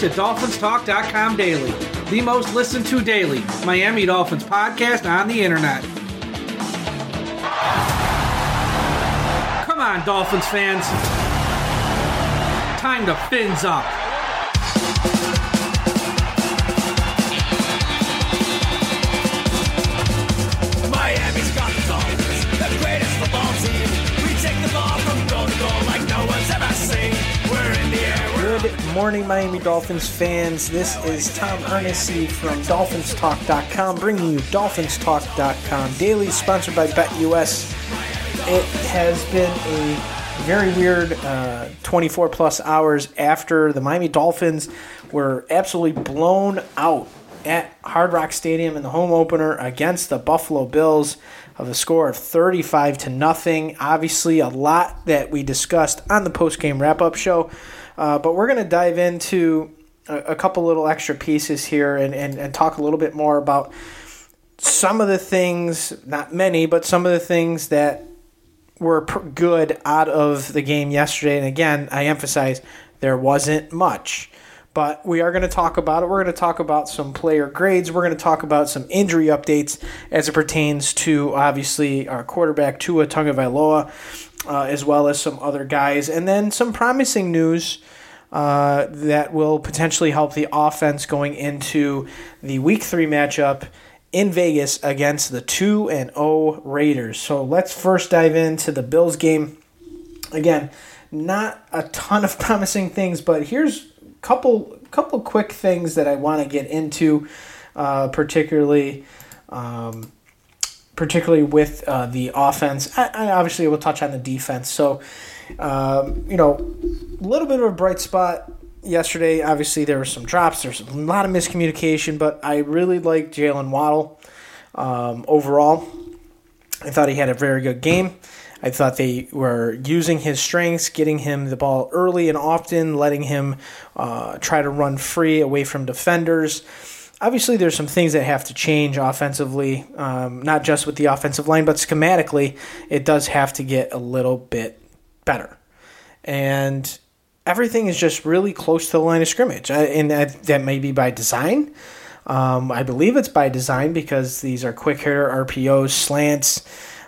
to DolphinsTalk.com Daily, the most listened to daily Miami Dolphins podcast on the internet. Come on, Dolphins fans. Time to fins up. Miami's got the Dolphins, the greatest football team. We take the ball from goal to goal like no one's ever seen. We're in the air. Good morning, Miami Dolphins fans. This is Tom Ernest from DolphinsTalk.com, bringing you DolphinsTalk.com Daily, sponsored by BetUS. It has been a very weird 24 plus hours after the Miami Dolphins were absolutely blown out at Hard Rock Stadium in the home opener against the Buffalo Bills of a score of 35-0. Obviously, a lot that we discussed on the post-game wrap-up show, but we're going to dive into a couple little extra pieces here and talk a little bit more about some of the things, not many, but some of the things that were good out of the game yesterday. And again, I emphasize there wasn't much, but we are going to talk about it. We're going to talk about some player grades. We're going to talk about some injury updates as it pertains to, obviously, our quarterback, Tua Tagovailoa, as well as some other guys. And then some promising news that will potentially help the offense going into the Week 3 matchup in Vegas against the 2-0 Raiders. So let's first dive into the Bills game. Again, not a ton of promising things, but here's couple quick things that I want to get into, particularly with the offense. I obviously will touch on the defense. So, a little bit of a bright spot yesterday. Obviously, there were some drops. There's a lot of miscommunication, but I really liked Jalen Waddle overall. I thought he had a very good game. I thought they were using his strengths, getting him the ball early and often, letting him try to run free away from defenders. Obviously, there's some things that have to change offensively, not just with the offensive line, but schematically, it does have to get a little bit better. And everything is just really close to the line of scrimmage, and that may be by design. I believe it's by design because these are quick hitter RPOs, slants.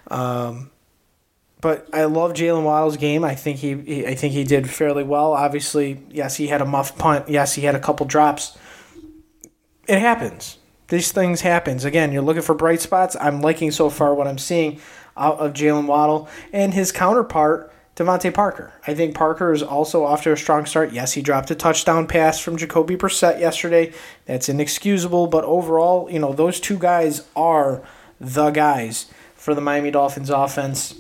But I love Jalen Waddle's game. I think he did fairly well. Obviously, yes, he had a muff punt. Yes, he had a couple drops. It happens. These things happen. Again, you're looking for bright spots. I'm liking so far what I'm seeing out of Jalen Waddle and his counterpart, Devontae Parker. I think Parker is also off to a strong start. Yes, he dropped a touchdown pass from Jacoby Brissett yesterday. That's inexcusable, but overall, those two guys are the guys for the Miami Dolphins offense.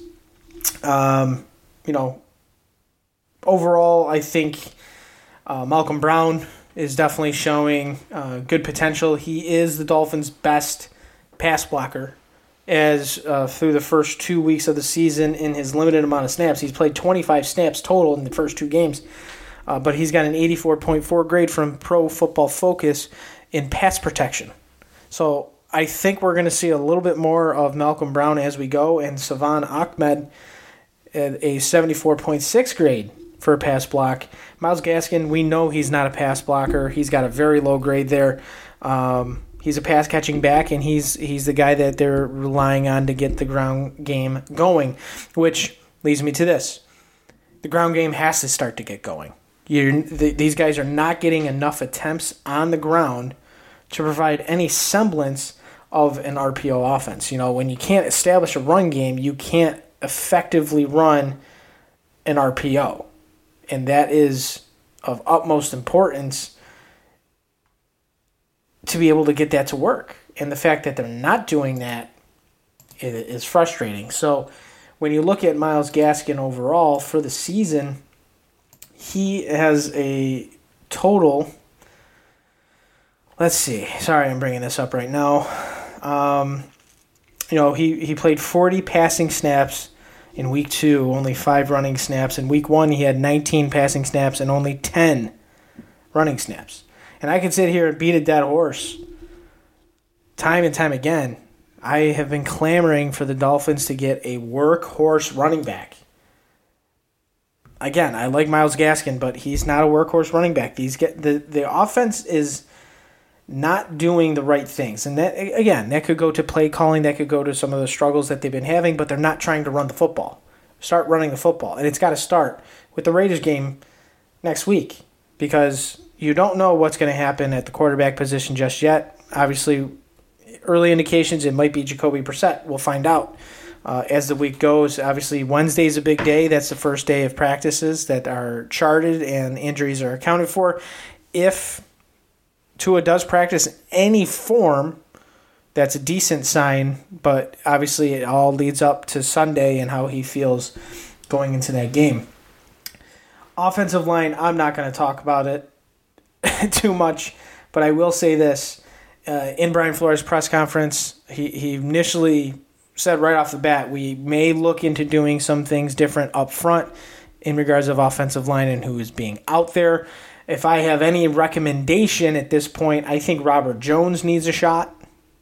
Overall, I think Malcolm Brown is definitely showing good potential. He is the Dolphins' best pass blocker as through the first 2 weeks of the season in his limited amount of snaps. He's played 25 snaps total in the first two games, but he's got an 84.4 grade from Pro Football Focus in pass protection. So I think we're going to see a little bit more of Malcolm Brown as we go, and Salvon Ahmed at a 74.6 grade for a pass block. Myles Gaskin, we know he's not a pass blocker. He's got a very low grade there. He's a pass-catching back, and he's the guy that they're relying on to get the ground game going, which leads me to this. The ground game has to start to get going. These guys are not getting enough attempts on the ground to provide any semblance of an RPO offense. When you can't establish a run game, you can't effectively run an RPO. And that is of utmost importance to be able to get that to work. And the fact that they're not doing that is frustrating. So when you look at Myles Gaskin overall for the season, he has a total... Let's see. Sorry, I'm bringing this up right now. He played 40 passing snaps in Week 2, only 5 running snaps. In Week 1, he had 19 passing snaps and only 10 running snaps. And I can sit here and beat a dead horse time and time again. I have been clamoring for the Dolphins to get a workhorse running back. again, I like Myles Gaskin, but he's not a workhorse running back. The offense is not doing the right things. And that could go to play calling, that could go to some of the struggles that they've been having, but they're not trying to run the football. Start running the football. And it's got to start with the Raiders game next week, because you don't know what's going to happen at the quarterback position just yet. Obviously, early indications it might be Jacoby Brissett. We'll find out as the week goes. Obviously, Wednesday's a big day. That's the first day of practices that are charted and injuries are accounted for. If Tua does practice any form, that's a decent sign, but obviously it all leads up to Sunday and how he feels going into that game. Offensive line, I'm not going to talk about it too much, but I will say this. In Brian Flores' press conference, he initially said right off the bat, we may look into doing some things different up front in regards of offensive line and who is being out there. If I have any recommendation at this point, I think Robert Jones needs a shot.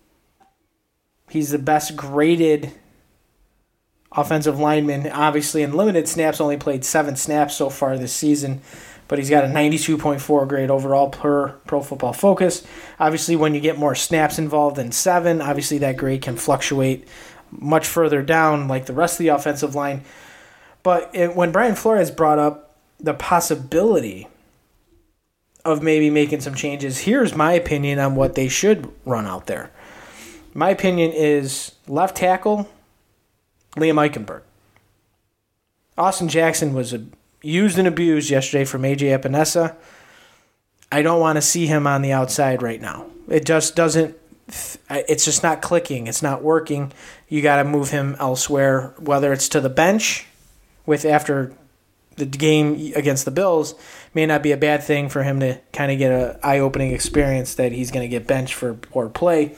He's the best graded offensive lineman. Obviously, in limited snaps, only played 7 snaps so far this season, but he's got a 92.4 grade overall per Pro Football Focus. Obviously, when you get more snaps involved than 7, obviously that grade can fluctuate much further down like the rest of the offensive line. But when Brian Flores brought up the possibility of maybe making some changes, here's my opinion on what they should run out there. My opinion is left tackle, Liam Eichenberg. Austin Jackson was used and abused yesterday from A.J. Epinesa. I don't want to see him on the outside right now. It just doesn't. It's just not clicking. It's not working. You got to move him elsewhere, whether it's to the bench after the game against the Bills. May not be a bad thing for him to kind of get an eye-opening experience that he's going to get benched for poor play.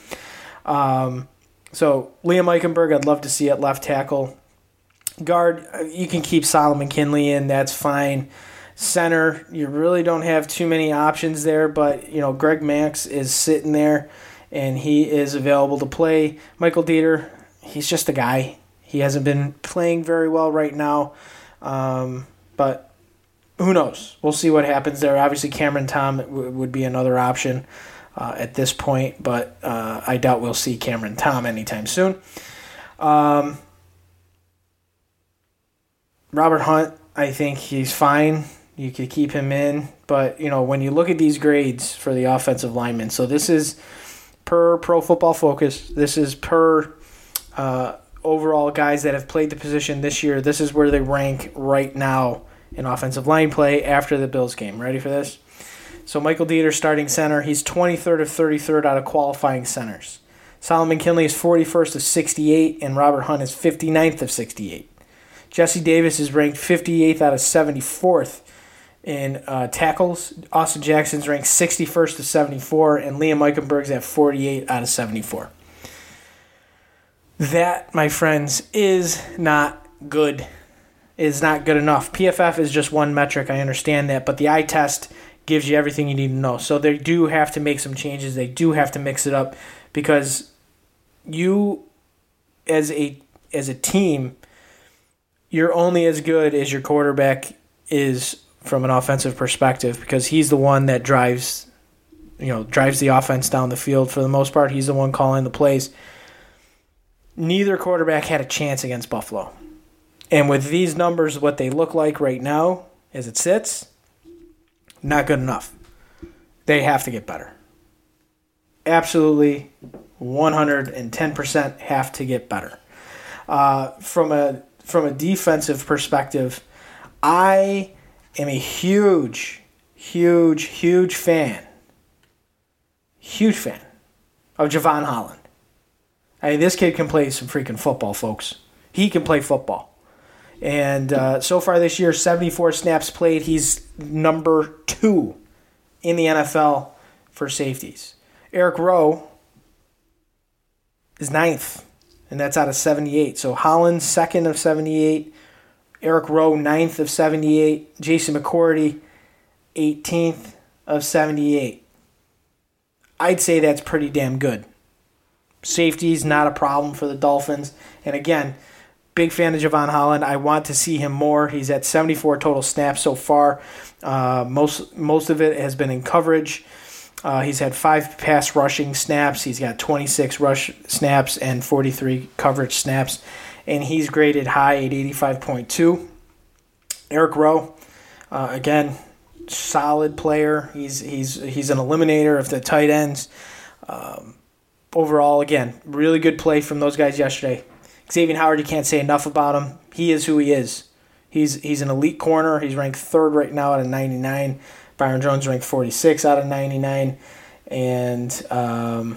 So Liam Eichenberg, I'd love to see at left tackle. Guard, you can keep Solomon Kinley in. That's fine. Center, you really don't have too many options there, but Greg Max is sitting there, and he is available to play. Michael Dieter, he's just a guy. He hasn't been playing very well right now, but who knows? We'll see what happens there. Obviously, Cameron Tom would be another option at this point, but I doubt we'll see Cameron Tom anytime soon. Robert Hunt, I think he's fine. You could keep him in, but when you look at these grades for the offensive linemen, so this is per Pro Football Focus. This is per overall guys that have played the position this year. This is where they rank right now in offensive line play after the Bills game. Ready for this? So Michael Dieter, starting center, he's 23rd of 33rd out of qualifying centers. Solomon Kinley is 41st of 68, and Robert Hunt is 59th of 68. Jesse Davis is ranked 58th out of 74th in tackles. Austin Jackson's ranked 61st of 74, and Liam Eichenberg's at 48 out of 74. That, my friends, is not good. Is not good enough. PFF is just one metric, I understand that, but the eye test gives you everything you need to know. So they do have to make some changes. They do have to mix it up, because you, as a team, you're only as good as your quarterback is from an offensive perspective, because he's the one that drives the offense down the field for the most part. He's the one calling the plays. Neither quarterback had a chance against Buffalo. And with these numbers, what they look like right now as it sits, not good enough. They have to get better. Absolutely 110% have to get better. From a defensive perspective, I am a huge fan of Javon Holland. This kid can play some freaking football, folks. He can play football. And so far this year, 74 snaps played. He's number 2 in the NFL for safeties. Eric Rowe is 9th, and that's out of 78. So Holland, 2nd of 78. Eric Rowe, 9th of 78. Jason McCourty, 18th of 78. I'd say that's pretty damn good. Safety's not a problem for the Dolphins. And again, Big fan of Javon Holland. I want to see him more. He's at 74 total snaps so far. Most of it has been in coverage. He's had 5 pass rushing snaps. He's got 26 rush snaps and 43 coverage snaps. And he's graded high at 85.2. Eric Rowe, again, solid player. He's an eliminator of the tight ends. Overall, again, really good play from those guys yesterday. Xavier Howard, you can't say enough about him. He is who he is. He's an elite corner. He's ranked 3rd right now out of 99. Byron Jones ranked 46 out of 99. And I'm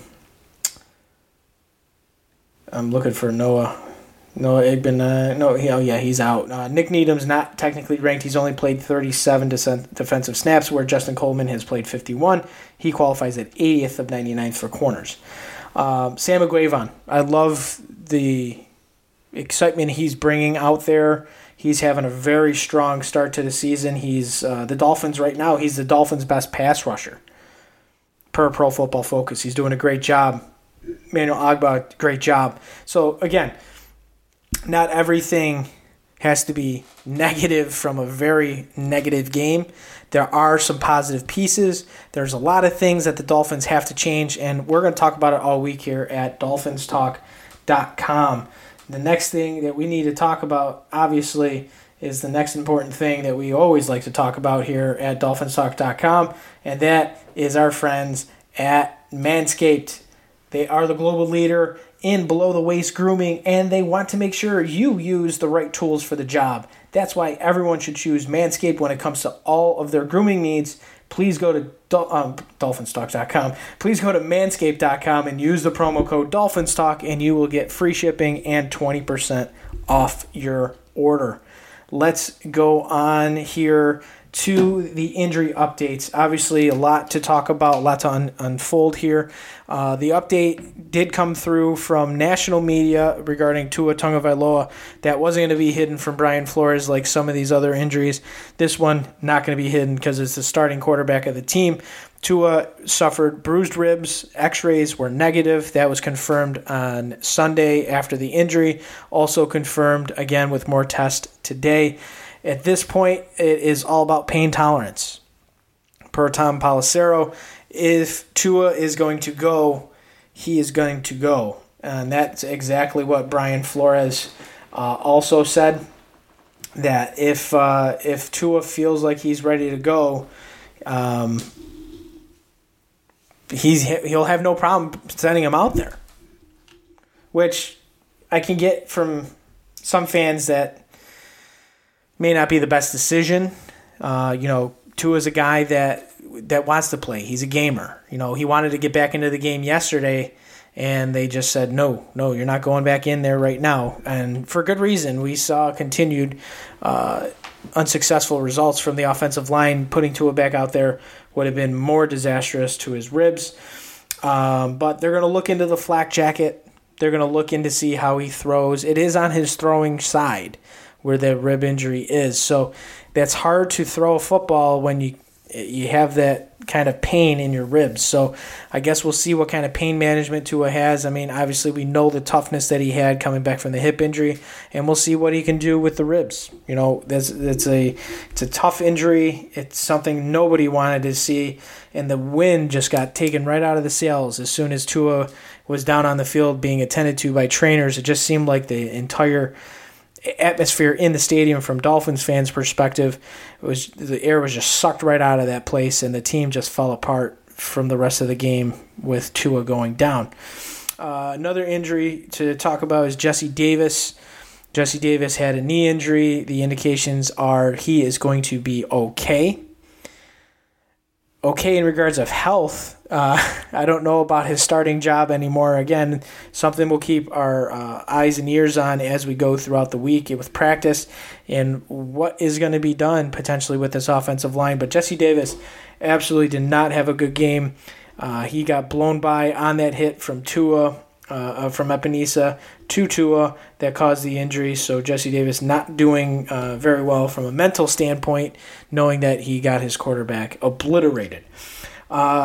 looking for Noah Igben. He's out. Nick Needham's not technically ranked. He's only played 37 defensive snaps, where Justin Coleman has played 51. He qualifies at 80th of 99 for corners. Sam Aguavon. I love the excitement he's bringing out there. He's having a very strong start to the season. He's the Dolphins right now. He's the Dolphins' best pass rusher per Pro Football Focus. He's doing a great job. Manuel Agba, great job. So again, not everything has to be negative from a very negative game. There are some positive pieces. There's a lot of things that the Dolphins have to change, and we're going to talk about it all week here at DolphinsTalk.com. The next thing that we need to talk about, obviously, is the next important thing that we always like to talk about here at DolphinsTalk.com, and that is our friends at Manscaped. They are the global leader in below-the-waist grooming, and they want to make sure you use the right tools for the job. That's why everyone should choose Manscaped when it comes to all of their grooming needs. Please go to DolphinsTalk.com. Please go to Manscaped.com and use the promo code DolphinsTalk, and you will get free shipping and 20% off your order. Let's go on here to the injury updates. Obviously, a lot to talk about, a lot to unfold here. The update did come through from national media regarding Tua Tagovailoa. That wasn't going to be hidden from Brian Flores like some of these other injuries. This one, not going to be hidden because it's the starting quarterback of the team. Tua suffered bruised ribs. X-rays were negative. That was confirmed on Sunday after the injury. Also confirmed again with more tests today. At this point, it is all about pain tolerance. Per Tom Pelissero, if Tua is going to go, he is going to go. And that's exactly what Brian Flores also said, that if Tua feels like he's ready to go, he'll have no problem sending him out there. Which I can get from some fans that may not be the best decision. Tua's a guy that wants to play. He's a gamer. He wanted to get back into the game yesterday, and they just said, no, you're not going back in there right now. And for good reason. We saw continued unsuccessful results from the offensive line. Putting Tua back out there would have been more disastrous to his ribs. But they're going to look into the flak jacket. They're going to look in to see how he throws. It is on his throwing side where the rib injury is. So that's hard to throw a football when you have that kind of pain in your ribs. So I guess we'll see what kind of pain management Tua has. I mean, obviously we know the toughness that he had coming back from the hip injury, and we'll see what he can do with the ribs. It's a tough injury. It's something nobody wanted to see, and the wind just got taken right out of the sails as soon as Tua was down on the field being attended to by trainers. It just seemed like the entire atmosphere in the stadium, from Dolphins fans' perspective, the air was just sucked right out of that place, and the team just fell apart from the rest of the game with Tua going down. Another injury to talk about is Jesse Davis. Jesse Davis had a knee injury. The indications are he is going to be okay. Okay in regards of health. I don't know about his starting job anymore. Again, something we'll keep our eyes and ears on as we go throughout the week with practice and what is going to be done potentially with this offensive line. But Jesse Davis absolutely did not have a good game. He got blown by on that hit from Tua, from Epinesa to Tua that caused the injury. So Jesse Davis not doing very well from a mental standpoint, knowing that he got his quarterback obliterated.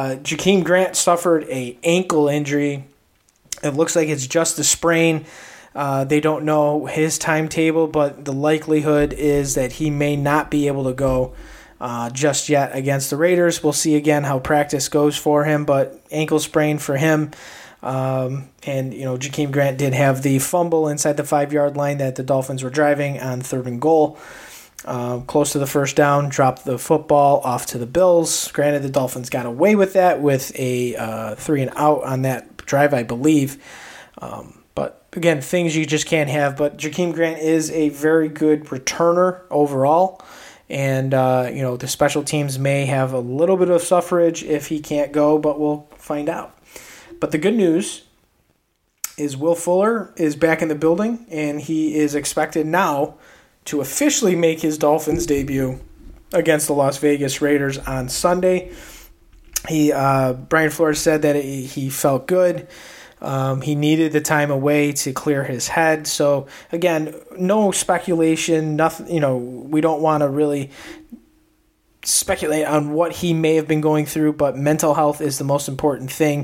Jakeem Grant suffered an ankle injury. It looks like it's just a sprain. They don't know his timetable, but the likelihood is that he may not be able to go just yet against the Raiders. We'll see again how practice goes for him, but ankle sprain for him. And, Jakeem Grant did have the fumble inside the 5-yard line that the Dolphins were driving on 3rd and goal. Close to the first down, dropped the football off to the Bills. Granted, the Dolphins got away with that with a 3-and-out on that drive, I believe. But, again, things you just can't have. But Jakeem Grant is a very good returner overall. And, the special teams may have a little bit of suffrage if he can't go, but we'll find out. But the good news is Will Fuller is back in the building, and he is expected now to officially make his Dolphins debut against the Las Vegas Raiders on Sunday. Brian Flores said that he felt good. He needed the time away to clear his head. So, again, no speculation, nothing, we don't want to really speculate on what he may have been going through, but mental health is the most important thing,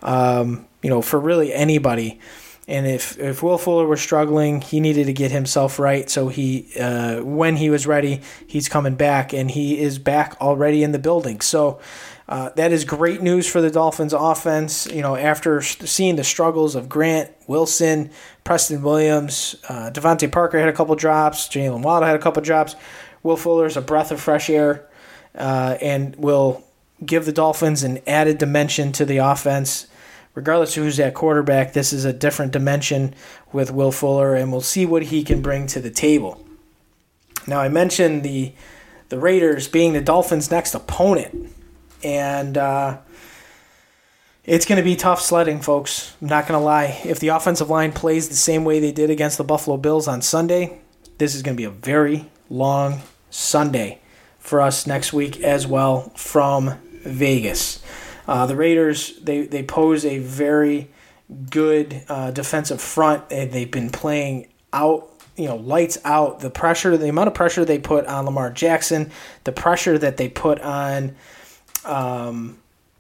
for really anybody. And if Will Fuller was struggling, he needed to get himself right. So when he was ready, he's coming back, and he is back already in the building. So that is great news for the Dolphins offense. After seeing the struggles of Grant, Wilson, Preston Williams, Devontae Parker had a couple drops, Jalen Waddle had a couple drops. Will Fuller's a breath of fresh air, and will give the Dolphins an added dimension to the offense. Regardless of who's at quarterback, this is a different dimension with Will Fuller, and we'll see what he can bring to the table. Now, I mentioned the Raiders being the Dolphins' next opponent, and it's going to be tough sledding, folks. I'm not going to lie. If the offensive line plays the same way they did against the Buffalo Bills on Sunday, this is going to be a very long Sunday for us next week as well from Vegas. The Raiders, they pose a very good defensive front. They've been playing out, lights out. The amount of pressure they put on Lamar Jackson, the pressure that they put on, Ben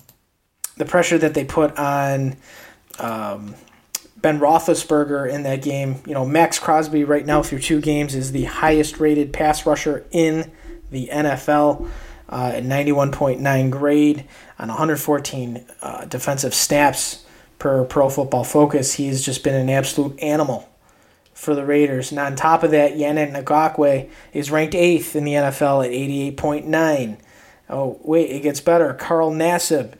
Roethlisberger in that game. Max Crosby right now through 2 games is the highest rated pass rusher in the NFL. At 91.9 grade on 114 defensive snaps per Pro Football Focus. He's just been an absolute animal for the Raiders. And on top of that, Yannick Ngakoue is ranked 8th in the NFL at 88.9. Oh, wait, it gets better. Carl Nassib,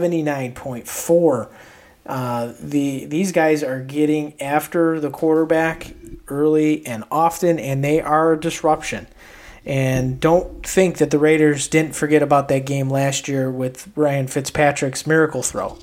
79.4. These guys are getting after the quarterback early and often, and they are a disruption. And don't think that the Raiders didn't forget about that game last year with Ryan Fitzpatrick's miracle throw.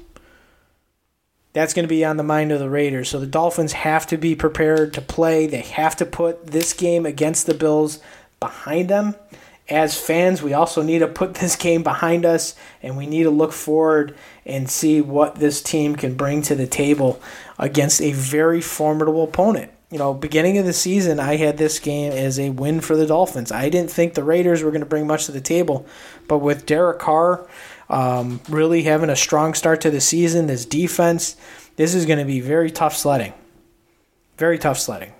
That's going to be on the mind of the Raiders. So the Dolphins have to be prepared to play. They have to put this game against the Bills behind them. As fans, we also need to put this game behind us, and we need to look forward and see what this team can bring to the table against a very formidable opponent. Beginning of the season, I had this game as a win for the Dolphins. I didn't think the Raiders were going to bring much to the table, but with Derek Carr really having a strong start to the season, this defense, this is going to be very tough sledding. Very tough sledding.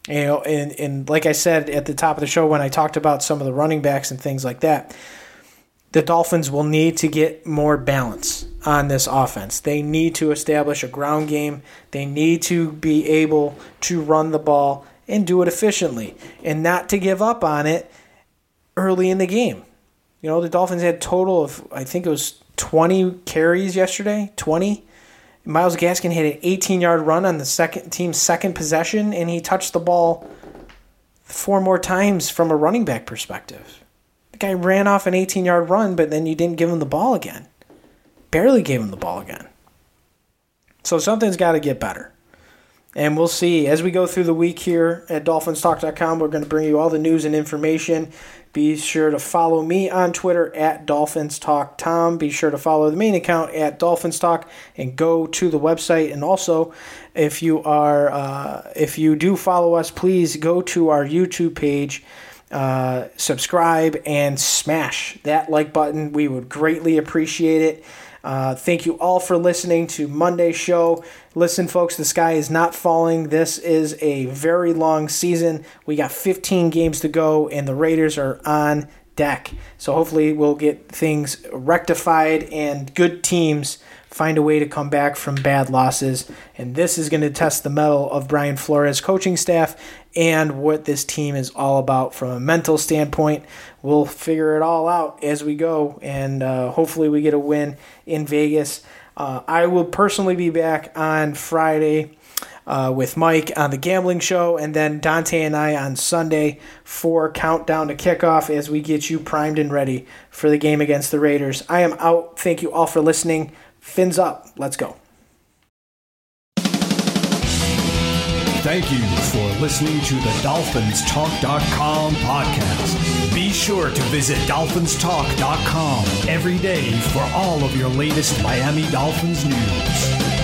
And like I said at the top of the show when I talked about some of the running backs and things like that, the Dolphins will need to get more balance on this offense. They need to establish a ground game. They need to be able to run the ball and do it efficiently and not to give up on it early in the game. The Dolphins had a total of, I think it was 20 carries yesterday, 20. Myles Gaskin had an 18-yard run on the team's second possession, and he touched the ball 4 more times from a running back perspective. The guy ran off an 18-yard run, but then you didn't give him the ball again. Barely gave him the ball again. So something's got to get better. And we'll see. As we go through the week here at DolphinsTalk.com, we're going to bring you all the news and information. Be sure to follow me on Twitter at DolphinsTalkTom. Be sure to follow the main account at DolphinsTalk and go to the website. And also, if you do follow us, please go to our YouTube page, subscribe, and smash that like button. We would greatly appreciate it. Thank you all for listening to Monday's show. Listen, folks, the sky is not falling. This is a very long season. We got 15 games to go, and the Raiders are on deck. So hopefully we'll get things rectified and good teams find a way to come back from bad losses. And this is going to test the mettle of Brian Flores' coaching staff and what this team is all about from a mental standpoint. We'll figure it all out as we go, and hopefully we get a win in Vegas. I will personally be back on Friday with Mike on the Gambling Show, and then Dante and I on Sunday for Countdown to Kickoff as we get you primed and ready for the game against the Raiders. I am out. Thank you all for listening. Fins up. Let's go. Thank you for listening to the DolphinsTalk.com podcast. Be sure to visit DolphinsTalk.com every day for all of your latest Miami Dolphins news.